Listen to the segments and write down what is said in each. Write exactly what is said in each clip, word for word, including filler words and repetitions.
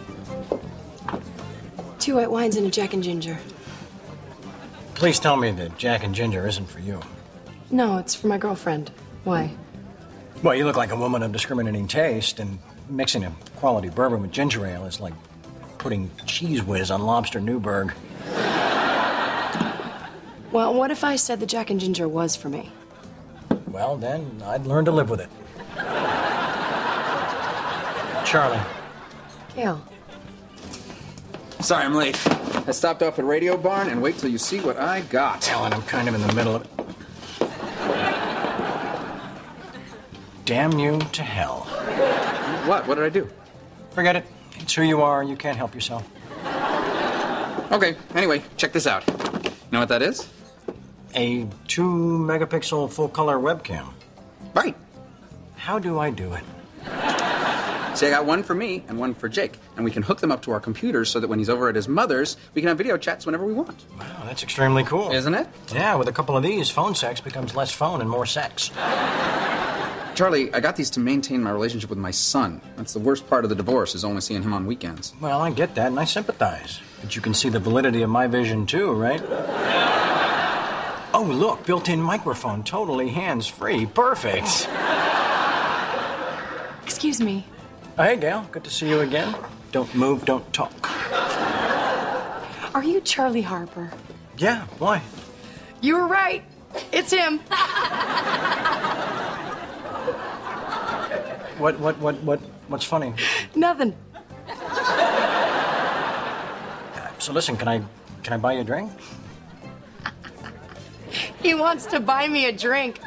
Two white wines and a Jack and Ginger. Please tell me that Jack and Ginger isn't for you. No, it's for my girlfriend. Why? Well, you look like a woman of discriminating taste, and mixing a quality bourbon with ginger ale is like putting cheese whiz on lobster Newburg. Well, what if I said the Jack and Ginger was for me? Well, then I'd learn to live with it. Charlie. Gail. Sorry, I'm late. I stopped off at Radio Barn, and wait till you see what I got. Ellen, I'm kind of in the middle of it. Damn you to hell. What? What did I do? Forget it. It's who you are. You can't help yourself. Okay, anyway, check this out. You know what that is? A two megapixel full color webcam. Right. How do I do it? See, I got one for me and one for Jake, and we can hook them up to our computers so that when he's over at his mother's, we can have video chats whenever we want. Wow, that's extremely cool. Isn't it? Yeah, with a couple of these, phone sex becomes less phone and more sex. Charlie, I got these to maintain my relationship with my son. That's the worst part of the divorce, is only seeing him on weekends. Well, I get that, and I sympathize. But you can see the validity of my vision, too, right? Oh, look, built-in microphone, totally hands-free. Perfect. Excuse me. Oh, hey, Gail. Good to see you again. Don't move, don't talk. Are you Charlie Harper? Yeah, why? You were right. It's him. What, what, what, what, what's funny? Nothing. So listen, can I, can I buy you a drink? He wants to buy me a drink.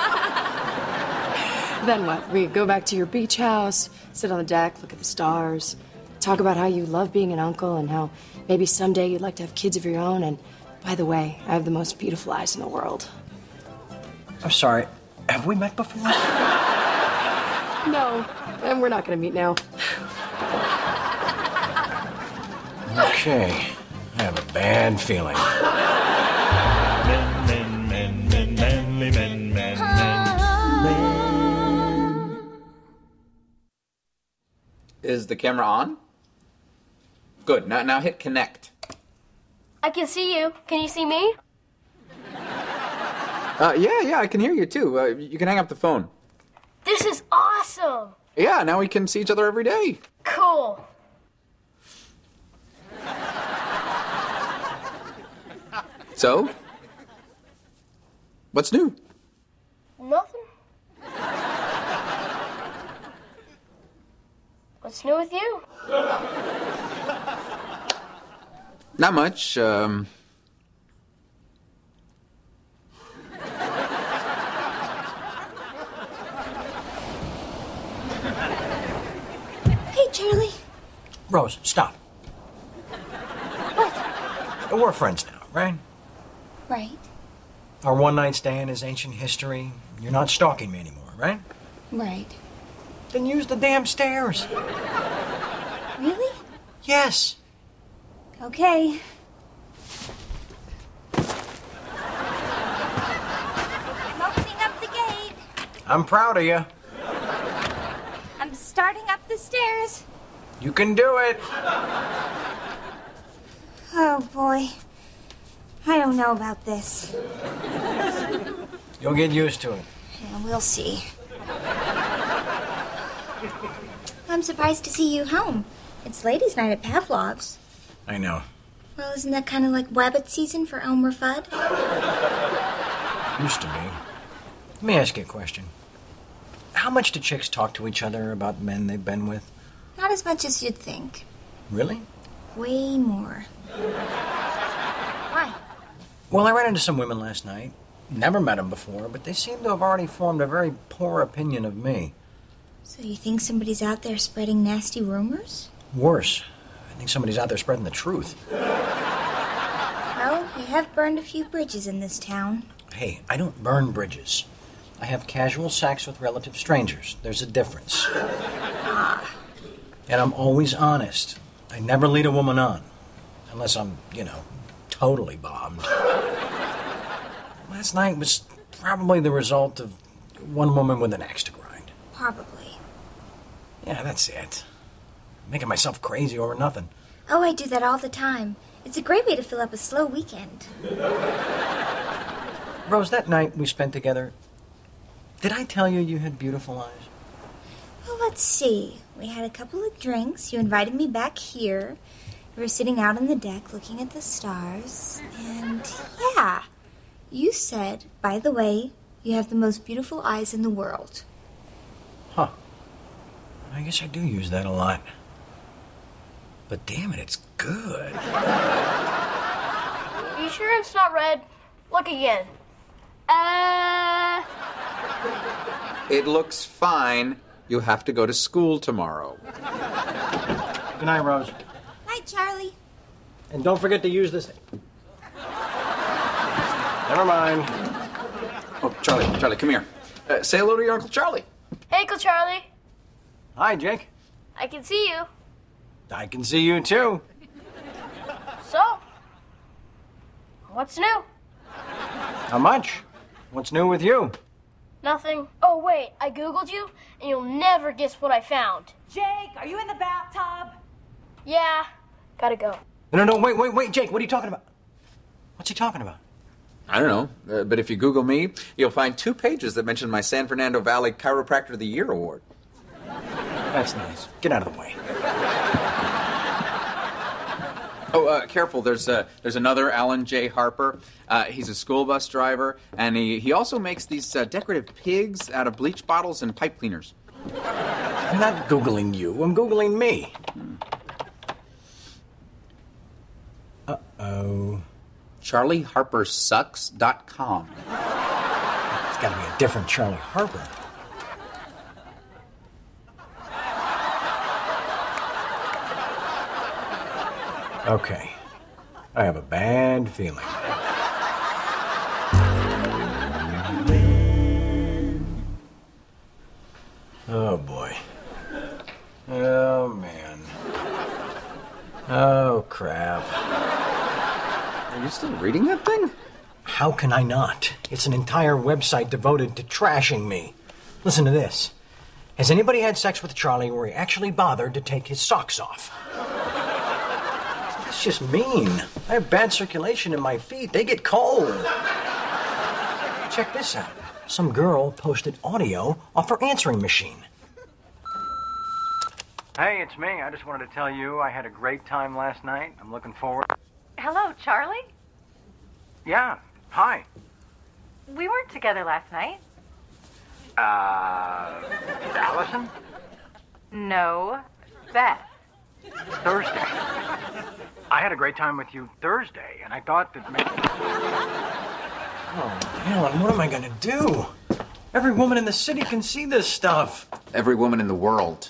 Then what? We go back to your beach house, sit on the deck, look at the stars, talk about how you love being an uncle and how maybe someday you'd like to have kids of your own. And by the way, I have the most beautiful eyes in the world. I'm sorry. Have we met before? No, and we're not going to meet now. Okay. I have a bad feeling. Men, men, men, men, manly men, men, men, men. Is the camera on? Good. Now, now hit connect. I can see you. Can you see me? Uh, yeah, yeah, I can hear you too. Uh, you can hang up the phone. This is awesome. Yeah, now we can see each other every day. Cool. So? What's new? Nothing. What's new with you? Not much. Um... Hey, Charlie. Rose, stop. What? We're friends now, right? Right. Our one-night stand is ancient history. You're not stalking me anymore, right? Right. Then use the damn stairs. Really? Yes. Okay. I'm opening up the gate. I'm proud of you. I'm starting up the stairs. You can do it. Oh, boy. I don't know about this. You'll get used to it. Yeah, we'll see. I'm surprised to see you home. It's ladies' night at Pavlov's. I know. Well, isn't that kind of like Wabbit season for Elmer Fudd? Used to be. Let me ask you a question. How much do chicks talk to each other about men they've been with? Not as much as you'd think. Really? Way more. Why? Well, I ran into some women last night. Never met them before, but they seem to have already formed a very poor opinion of me. So you think somebody's out there spreading nasty rumors? Worse. I think somebody's out there spreading the truth. Well, you have burned a few bridges in this town. Hey, I don't burn bridges. I have casual sex with relative strangers. There's a difference. Ah. And I'm always honest. I never lead a woman on. Unless I'm, you know, totally bombed. Last night was probably the result of one woman with an axe to grind. Probably. Yeah, that's it. Making myself crazy over nothing. Oh, I do that all the time. It's a great way to fill up a slow weekend. Rose, that night we spent together, did I tell you you had beautiful eyes? Well, let's see. We had a couple of drinks. You invited me back here. We were sitting out on the deck looking at the stars. And, yeah, you said, by the way, you have the most beautiful eyes in the world. Huh. I guess I do use that a lot. But damn it, it's good. Are you sure it's not red? Look again. Uh... It looks fine. You have to go to school tomorrow. Good night, Rose. Night, Charlie. And don't forget to use this. Never mind. Oh, Charlie, Charlie, come here. Uh, say hello to your Uncle Charlie. Hey, Uncle Charlie. Hi, Jake. I can see you. I can see you, too. So, what's new? How much? What's new with you? Nothing. Oh, wait, I Googled you, and you'll never guess what I found. Jake, are you in the bathtub? Yeah, gotta go. No, no, no, wait, wait, wait, Jake, what are you talking about? What's he talking about? I don't know, uh, but if you Google me, you'll find two pages that mention my San Fernando Valley Chiropractor of the Year award. That's nice. Get out of the way. Oh, uh, careful, there's uh, there's another Alan J. Harper. Uh, he's a school bus driver, and he, he also makes these uh, decorative pigs out of bleach bottles and pipe cleaners. I'm not Googling you, I'm Googling me. Uh-oh. Charlie Harper Sucks dot com. It's gotta be a different Charlie Harper. Okay. I have a bad feeling. Oh, boy. Oh, man. Oh, crap. Are you still reading that thing? How can I not? It's an entire website devoted to trashing me. Listen to this. Has anybody had sex with Charlie where he actually bothered to take his socks off? That's just mean. I have bad circulation in my feet. They get cold. Check this out. Some girl posted audio off her answering machine. Hey, it's me. I just wanted to tell you I had a great time last night. I'm looking forward. Hello, Charlie? Yeah. Hi. We weren't together last night. Uh, Allison? No, Beth. Thursday. I had a great time with you Thursday, and I thought that maybe... Oh, Alan, what am I gonna do? Every woman in the city can see this stuff. Every woman in the world.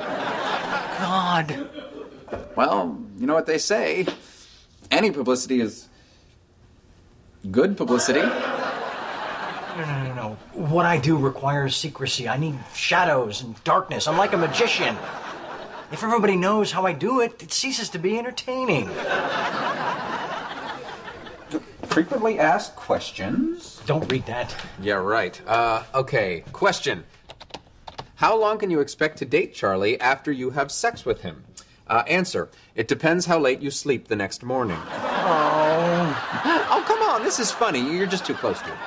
God. Well, you know what they say. Any publicity is good publicity. No, no, no, no. What I do requires secrecy. I need shadows and darkness. I'm like a magician. If everybody knows how I do it, it ceases to be entertaining. Frequently asked questions. Don't read that. Yeah, right. Uh, okay, question. How long can you expect to date Charlie after you have sex with him? Uh, answer. It depends how late you sleep the next morning. Oh. Oh, come on. This is funny. You're just too close to it.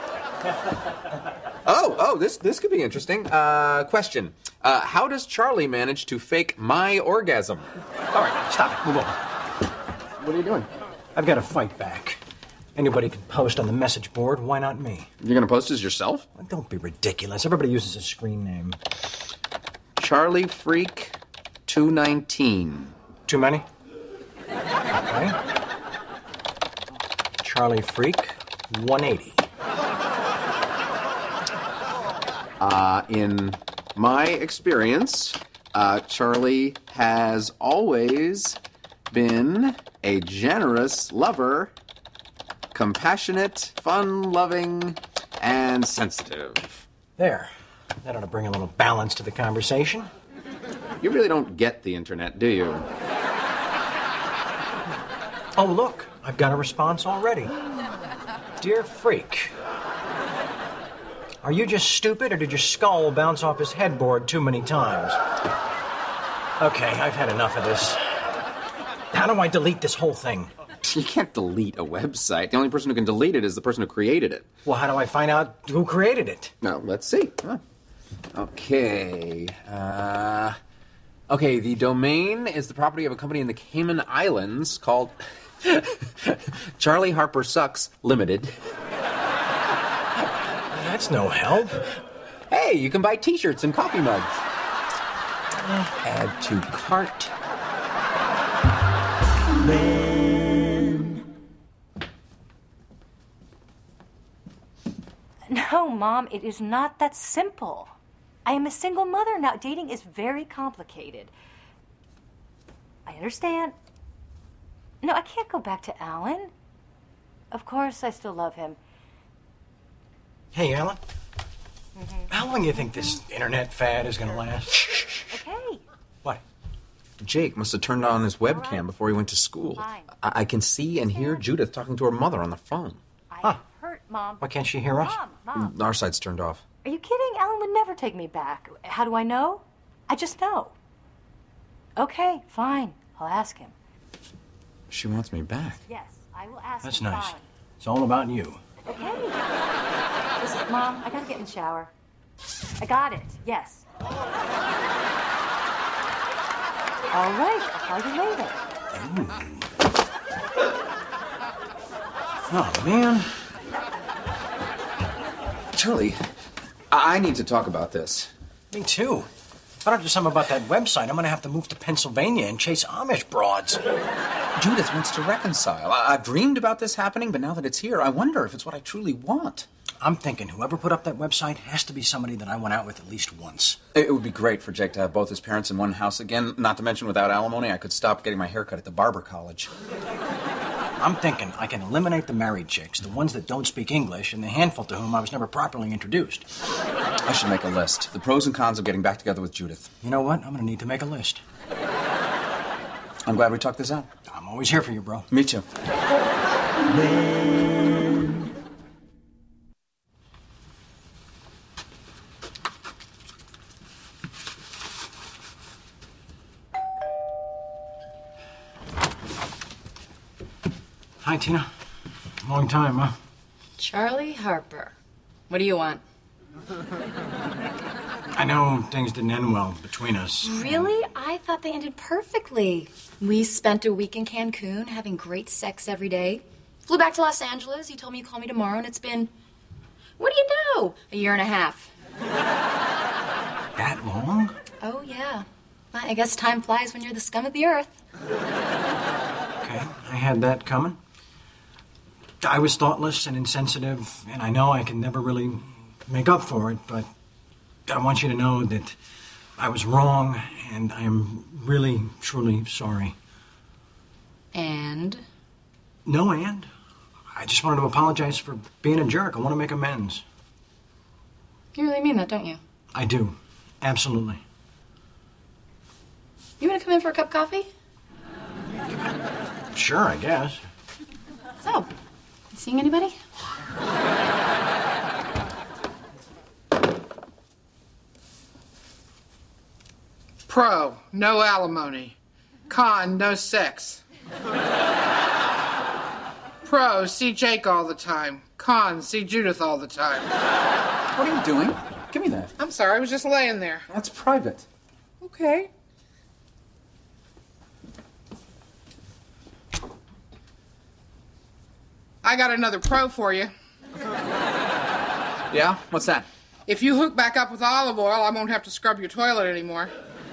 Oh, oh, this this could be interesting. Uh, question. Uh, how does Charlie manage to fake my orgasm? All right, stop it. Move on. What are you doing? I've got to fight back. Anybody can post on the message board. Why not me? You're going to post as yourself? Don't be ridiculous. Everybody uses a screen name. Charlie Freak two nineteen. Too many? Okay. Charlie Freak one eighty. Uh, in my experience, uh, Charlie has always been a generous lover, compassionate, fun-loving, and sensitive. There. That ought to bring a little balance to the conversation. You really don't get the internet, do you? Oh, look. I've got a response already. Dear Freak, are you just stupid or did your skull bounce off his headboard too many times? Okay, I've had enough of this. How do I delete this whole thing? You can't delete a website. The only person who can delete it is the person who created it. Well, how do I find out who created it? Now, let's see. Huh. Okay. Uh, okay, the domain is the property of a company in the Cayman Islands called Charlie Harper Sucks Limited. That's no help. Hey, you can buy t-shirts and coffee mugs. Add to cart. No, Mom, it is not that simple. I am a single mother now. Dating is very complicated. I understand. No, I can't go back to Alan. Of course, I still love him. Hey, Alan. Mm-hmm. How long do you think this internet fad is going to last? Okay. What? Jake must have turned on his webcam right. before he went to school. I-, I can see and hear Judith talking to her mother on the phone. Huh. Hurt, Mom. Why can't she hear us? Mom, Mom. Our side's turned off. Are you kidding? Alan would never take me back. How do I know? I just know. Okay, fine. I'll ask him. She wants me back. Yes, I will ask That's him. nice. Fine. It's all about you. Okay. Listen, Mom, I gotta get in the shower. I got it. Yes. All right. I'll call you later. Oh, man. Charlie, I need to talk about this. Me too. If I don't do something about that website, I'm going to have to move to Pennsylvania and chase Amish broads. Judith wants to reconcile. I- I've dreamed about this happening, but now that it's here, I wonder if it's what I truly want. I'm thinking whoever put up that website has to be somebody that I went out with at least once. It would be great for Jake to have both his parents in one house again. Not to mention, without alimony, I could stop getting my hair cut at the barber college. I'm thinking I can eliminate the married chicks, the ones that don't speak English, and the handful to whom I was never properly introduced. I should make a list. The pros and cons of getting back together with Judith. You know what? I'm going to need to make a list. I'm glad we talked this out. I'm always here for you, bro. Me too. Hi, Tina. Long time, huh? Charlie Harper. What do you want? I know things didn't end well between us. Really? I thought they ended perfectly. We spent a week in Cancun having great sex every day. Flew back to Los Angeles. You told me you'd call me tomorrow, and it's been, what do you know, a year and a half. That long? Oh, yeah. I guess time flies when you're the scum of the earth. Okay, I had that coming. I was thoughtless and insensitive, and I know I can never really make up for it, but I want you to know that I was wrong, and I am really, truly sorry. And? No, and. I just wanted to apologize for being a jerk. I want to make amends. You really mean that, don't you? I do. Absolutely. You want to come in for a cup of coffee? Sure, I guess. So, you seeing anybody? Pro, no alimony. Con, no sex. Pro, see Jake all the time. Con, see Judith all the time. What are you doing? Give me that. I'm sorry, I was just laying there. That's private. Okay. I got another pro for you. Yeah? What's that? If you hook back up with olive oil, I won't have to scrub your toilet anymore.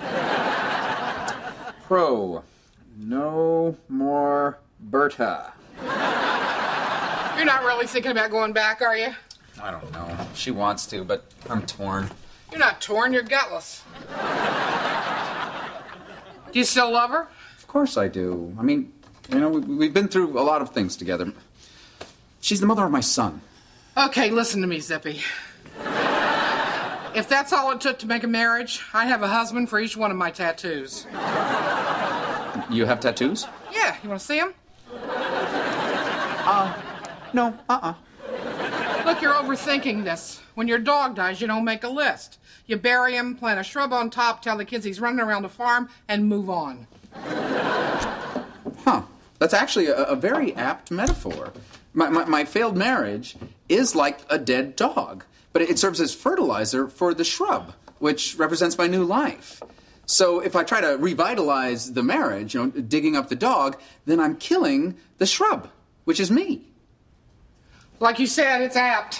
Pro. No more Berta. You're not really thinking about going back, are you? I don't know. She wants to, but I'm torn. You're not torn, you're gutless. Do you still love her? Of course I do. I mean, you know, we, we've been through a lot of things together. She's the mother of my son. Okay, listen to me, Zippy. If that's all it took to make a marriage, I'd have a husband for each one of my tattoos. You have tattoos? Yeah, you want to see them? Uh, no, uh-uh. Look you're overthinking this. When your dog dies, you don't make a list. You bury him, plant a shrub on top, tell the kids he's running around the farm, and move on. Huh. That's actually a, a very apt metaphor. My, my, my failed marriage is like a dead dog, but it serves as fertilizer for the shrub, which represents my new life. So if I try to revitalize the marriage, you know, digging up the dog, then I'm killing the shrub, which is me. Like you said, it's apt.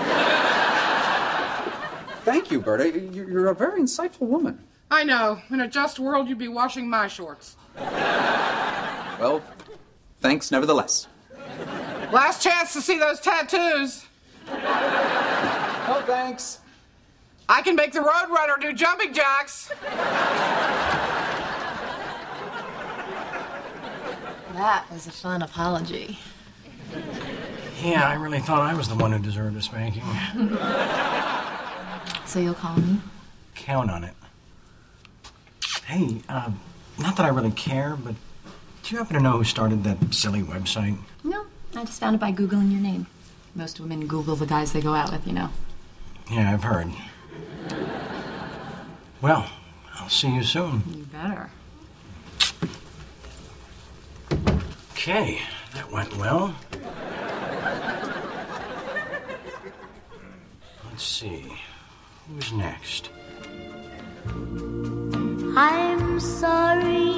Thank you, Berta. You're a very insightful woman. I know. In a just world, you'd be washing my shorts. Well, thanks nevertheless. Last chance to see those tattoos. Oh, thanks. I can make the Roadrunner do jumping jacks. That was a fun apology. Yeah, I really thought I was the one who deserved a spanking. So you'll call me? Count on it. Hey, uh, not that I really care, but do you happen to know who started that silly website? No, I just found it by Googling your name. Most women Google the guys they go out with, you know. Yeah, I've heard. Well, I'll see you soon. You better. Okay, that went well. Let's see. Who's next? I'm sorry,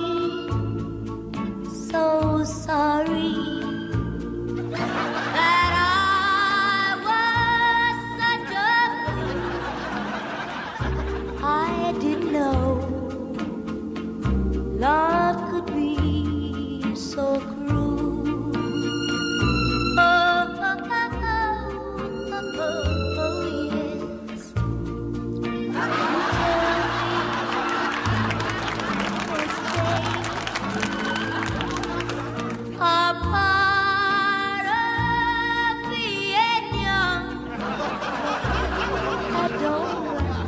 so sorry that I was such a fool. I didn't know love could be so cruel. Oh, oh, oh, oh, oh, oh, yes. A part of the young. I don't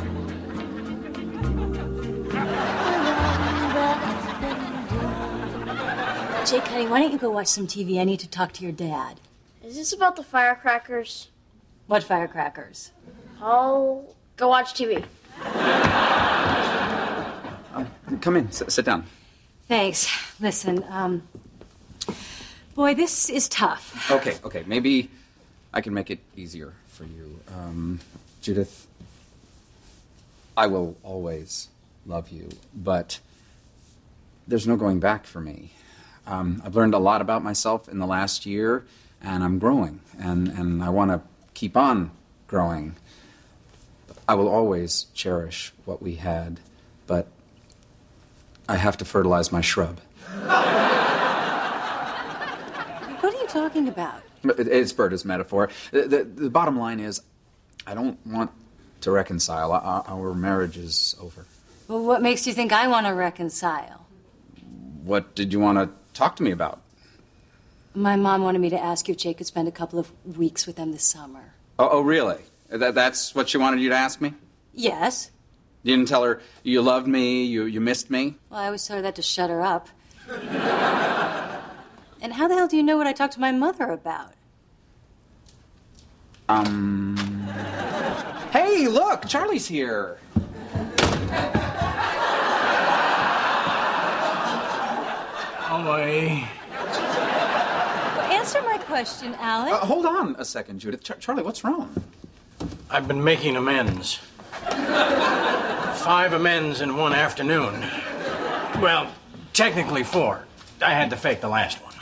like Jake, honey, why don't you go watch some T V? I need to talk to your dad. Is this about the firecrackers? What firecrackers? I'll go watch T V. Um, come in. S- sit down. Thanks. Listen, um... boy, this is tough. Okay, okay. Maybe I can make it easier for you. Um, Judith, I will always love you, but there's no going back for me. Um, I've learned a lot about myself in the last year, and I'm growing, and, and I want to keep on growing. I will always cherish what we had, but I have to fertilize my shrub. What are you talking about? It's Berta's metaphor. The, the, the bottom line is, I don't want to reconcile. Our, our marriage is over. Well, what makes you think I want to reconcile? What did you want to talk to me about? My mom wanted me to ask you if Jake could spend a couple of weeks with them this summer. Oh, oh really? That, that's what she wanted you to ask me? Yes. You didn't tell her you loved me, you, you missed me? Well, I always told her that to shut her up. And how the hell do you know what I talked to my mother about? Um... Hey, look! Charlie's here! Away. Well, answer my question, Alan. Uh, hold on a second, Judith. Char- Charlie, what's wrong? I've been making amends. Five amends in one afternoon. Well, technically four. I had to fake the last one.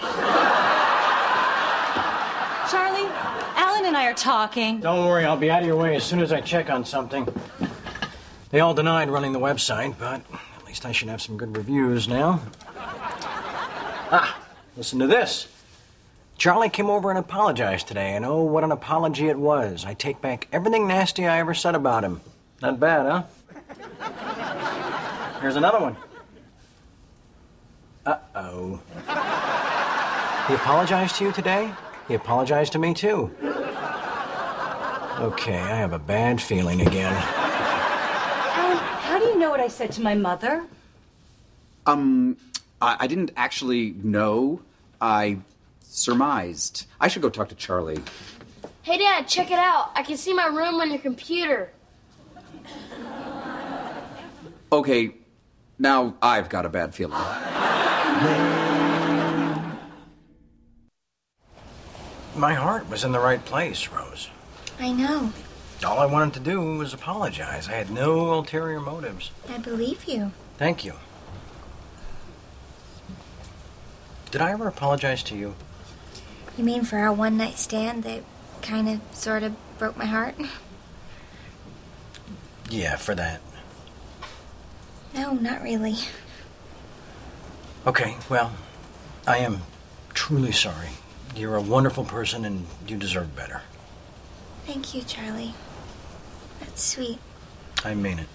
Charlie, Alan and I are talking. Don't worry, I'll be out of your way as soon as I check on something. They all denied running the website, but at least I should have some good reviews now. Ah, listen to this. Charlie came over and apologized today, and oh, what an apology it was. I take back everything nasty I ever said about him. Not bad, huh? Here's another one. Uh-oh. He apologized to you today? He apologized to me, too. Okay, I have a bad feeling again. Alan, how do you know what I said to my mother? Um, I, I didn't actually know. I surmised. I should go talk to Charlie. Hey, Dad, check it out. I can see my room on your computer. Okay, now I've got a bad feeling. My heart was in the right place, Rose. I know. All I wanted to do was apologize. I had no ulterior motives. I believe you. Thank you. Did I ever apologize to you? You mean for our one night stand that kind of, sort of broke my heart? Yeah, for that. No, not really. Okay, well, I am truly sorry. You're a wonderful person and you deserve better. Thank you, Charlie. That's sweet. I mean it.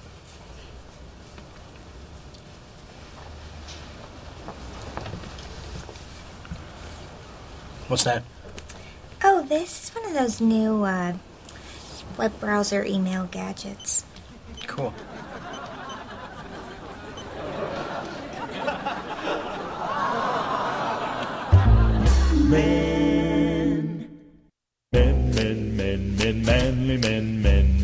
What's that? Oh, this is one of those new, uh, web browser email gadgets. Cool. Men, men, men, men, men, manly men, men.